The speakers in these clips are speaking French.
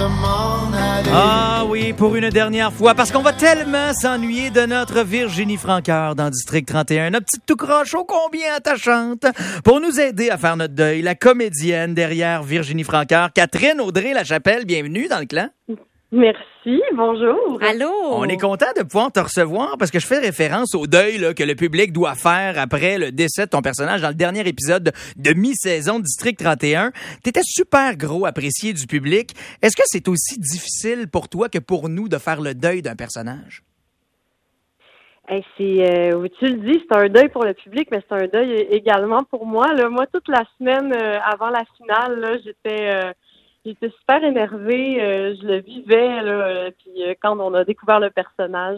m'en aller. Ah oui, pour une dernière fois, parce qu'on va tellement s'ennuyer de notre Virginie Francoeur dans District 31, notre petite tout croche ô combien attachante. Pour nous aider à faire notre deuil, la comédienne derrière Virginie Francoeur, Catherine Audrey-Lachapelle, bienvenue dans le clan. Merci, bonjour. Allô? On est content de pouvoir te recevoir parce que je fais référence au deuil là, que le public doit faire après le décès de ton personnage dans le dernier épisode de mi-saison de District 31. T'étais super gros apprécié du public. Est-ce que c'est aussi difficile pour toi que pour nous de faire le deuil d'un personnage? Hey, tu le dis, c'est un deuil pour le public, mais c'est un deuil également pour moi. Là. Moi, toute la semaine avant la finale, là, j'étais super énervée, je le vivais, là, puis quand on a découvert le personnage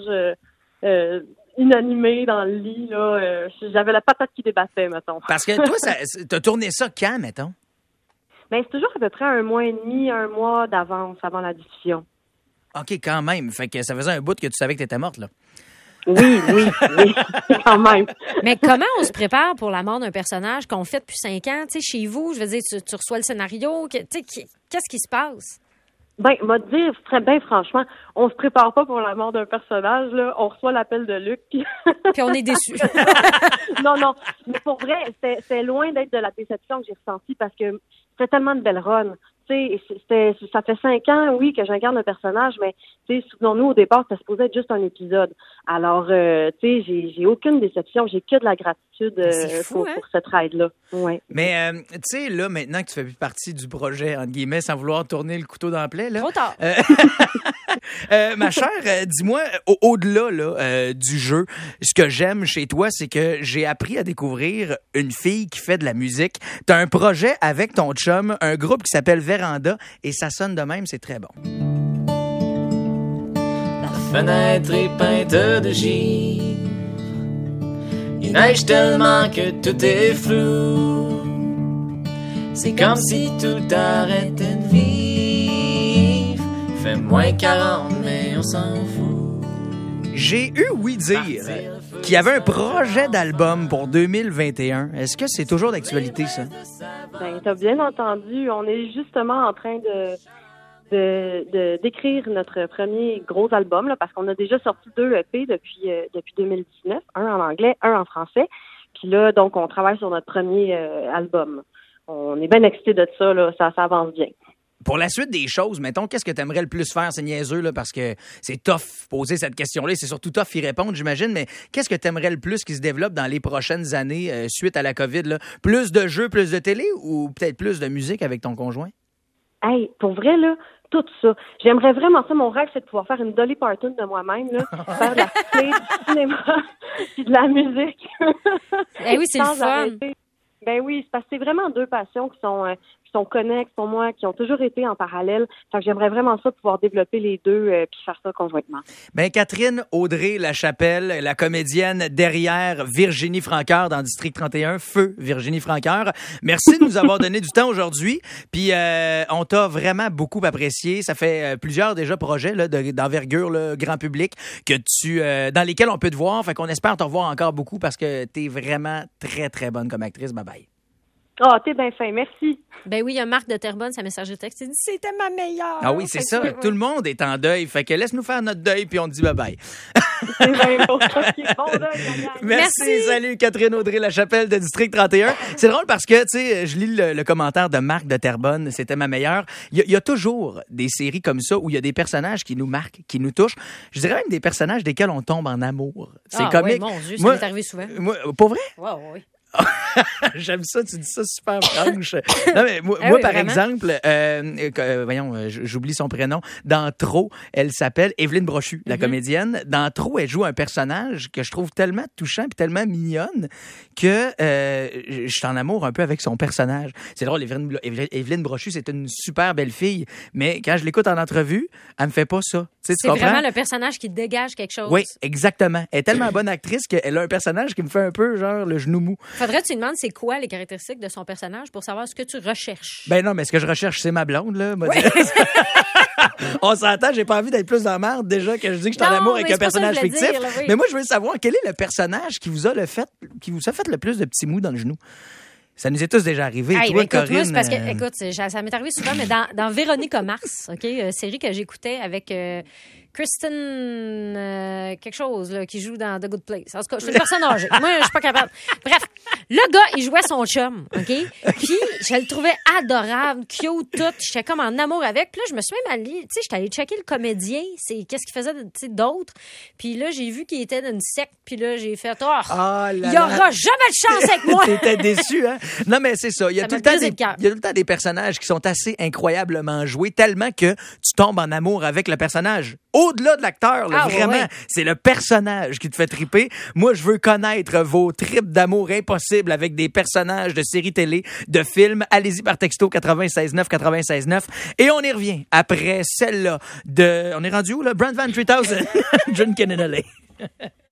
inanimé dans le lit, là, j'avais la patate qui débattait, mettons. Parce que toi, t'as tourné ça quand, mettons? Ben, c'est toujours à peu près 1 mois et demi, 1 mois d'avance avant la diffusion. OK, quand même. Fait que ça faisait un bout que tu savais que t'étais morte, là. Oui, quand même. Mais comment on se prépare pour la mort d'un personnage qu'on fait depuis 5 ans? Tu sais, chez vous, je veux dire, tu reçois le scénario. Tu sais, qu'est-ce qui se passe? Ben, m'a dire très bien franchement, on se prépare pas pour la mort d'un personnage, là. On reçoit l'appel de Luc, puis on est déçus. Non. Mais pour vrai, c'est loin d'être de la déception que j'ai ressentie parce que c'était tellement de belles runs. Tu sais, ça fait 5 ans, oui, que j'incarne le personnage, mais tu sais, souvenons-nous, au départ, c'était supposé être juste un épisode. Alors, tu sais, j'ai aucune déception, j'ai que de la gratitude pour cette ride-là. Ouais. Mais, tu sais, là, maintenant que tu fais plus partie du projet, entre guillemets, sans vouloir tourner le couteau dans le plaie, là. Trop tard. Ma chère, dis-moi, au-delà là, du jeu, ce que j'aime chez toi, c'est que j'ai appris à découvrir une fille qui fait de la musique. T'as un projet avec ton chum, un groupe qui s'appelle Véranda, et ça sonne de même, c'est très bon. La fenêtre est peinte de givre. Il neige tellement que tout est flou. C'est comme si tout arrêtait de vivre. Fait moins 40, mais on s'en fout. J'ai eu oui dire qu'il y avait un projet d'album pour 2021. Est-ce que c'est toujours d'actualité, ça? Ben, t'as bien entendu. On est justement en train d'écrire notre premier gros album, là, parce qu'on a déjà sorti 2 EP depuis 2019, un en anglais, un en français. Puis là, donc, on travaille sur notre premier album. On est bien excités de ça, là, ça avance bien. Pour la suite des choses, mettons, qu'est-ce que tu aimerais le plus faire? C'est niaiseux, là, parce que c'est tough poser cette question-là. C'est surtout tough y répondre, j'imagine. Mais qu'est-ce que tu aimerais le plus qui se développe dans les prochaines années suite à la COVID? Là? Plus de jeux, plus de télé ou peut-être plus de musique avec ton conjoint? Hey, pour vrai, là, tout ça. J'aimerais vraiment ça. Mon rêve, c'est de pouvoir faire une Dolly Parton de moi-même, là. Faire de la télé, du cinéma, puis de la musique. Eh oui, c'est le fun. Arrêter. Ben oui, c'est parce que c'est vraiment 2 passions qui sont connexes pour moi, qui ont toujours été en parallèle. Fait que j'aimerais vraiment ça pouvoir développer les 2 puis faire ça conjointement. Ben Catherine Audrey-Lachapelle, la comédienne derrière Virginie Francoeur dans District 31, feu Virginie Francoeur. Merci de nous avoir donné du temps aujourd'hui. Puis on t'a vraiment beaucoup apprécié. Ça fait plusieurs déjà projets là, d'envergure là, grand public que dans lesquels on peut te voir. Fait qu'on espère te revoir encore beaucoup parce que t'es vraiment très très bonne comme actrice. Bye bye. Ah, t'es bien fin, merci. Ben oui, il y a Marc de Terrebonne, sa message de texte, il dit « C'était ma meilleure! » Ah oui, c'est ça. Tout le monde est en deuil. Fait que laisse-nous faire notre deuil, puis on te dit bye-bye. C'est bien beau. Bon deuil, Merci. Salut, Catherine Audrey-Lachapelle de District 31. C'est drôle parce que, tu sais, je lis le commentaire de Marc de Terrebonne, c'était ma meilleure. Il y a toujours des séries comme ça où il y a des personnages qui nous marquent, qui nous touchent. Je dirais même des personnages desquels on tombe en amour. C'est comique. Oui, mon Dieu, ça m'est arrivé souvent. Pour vrai? Oui. J'aime ça, tu dis ça super franche. Non, mais moi par exemple, j'oublie son prénom. Dans Trop, elle s'appelle Évelyne Brochu, la comédienne. Dans Trop, elle joue un personnage que je trouve tellement touchant et tellement mignonne que je suis en amour un peu avec son personnage. C'est drôle, Évelyne Brochu, c'est une super belle fille, mais quand je l'écoute en entrevue, elle me fait pas ça. Tu c'est vraiment le personnage qui dégage quelque chose. Oui, exactement. Elle est tellement bonne actrice qu'elle a un personnage qui me fait un peu genre le genou mou. Faudrait que tu lui demandes c'est quoi les caractéristiques de son personnage pour savoir ce que tu recherches. Ben non, mais ce que je recherche, c'est ma blonde, là. Oui. On s'entend, j'ai pas envie d'être plus dans la merde déjà que je dis que je suis en amour avec un personnage fictif. Dire, là, oui. Mais moi, je veux savoir, quel est le personnage qui vous a fait le plus de petits mous dans le genou? Ça nous est tous déjà arrivé. Hey, toi, écoute, Corinne... moi, c'est parce que, écoute, ça m'est arrivé souvent, mais dans Véronica Mars, OK, série que j'écoutais avec Kristen quelque chose là, qui joue dans The Good Place. En tout cas, je suis une personne âgée. Moi, je suis pas capable. Bref, le gars, il jouait son chum, OK? Puis, je le trouvais adorable, cute, tout. J'étais comme en amour avec. Puis là, je me suis même allée, tu sais, j'étais allée checker le comédien, qu'est-ce qu'il faisait d'autre. Puis là, j'ai vu qu'il était dans une secte. Puis là, j'ai fait, il y aura jamais de chance avec moi. T'étais déçu, hein? Non, mais c'est ça. Il y a tout le temps des personnages qui sont assez incroyablement joués, tellement que tu tombes en amour avec le personnage. Au-delà de l'acteur, là, vraiment, ouais. C'est le personnage qui te fait triper. Moi, je veux connaître vos tripes d'amour impossibles avec des personnages de séries télé, de films. Allez-y par texto 96.9, 96.9. Et on y revient après celle-là de... On est rendu où, là? Brand Van 3000. Drinking in LA.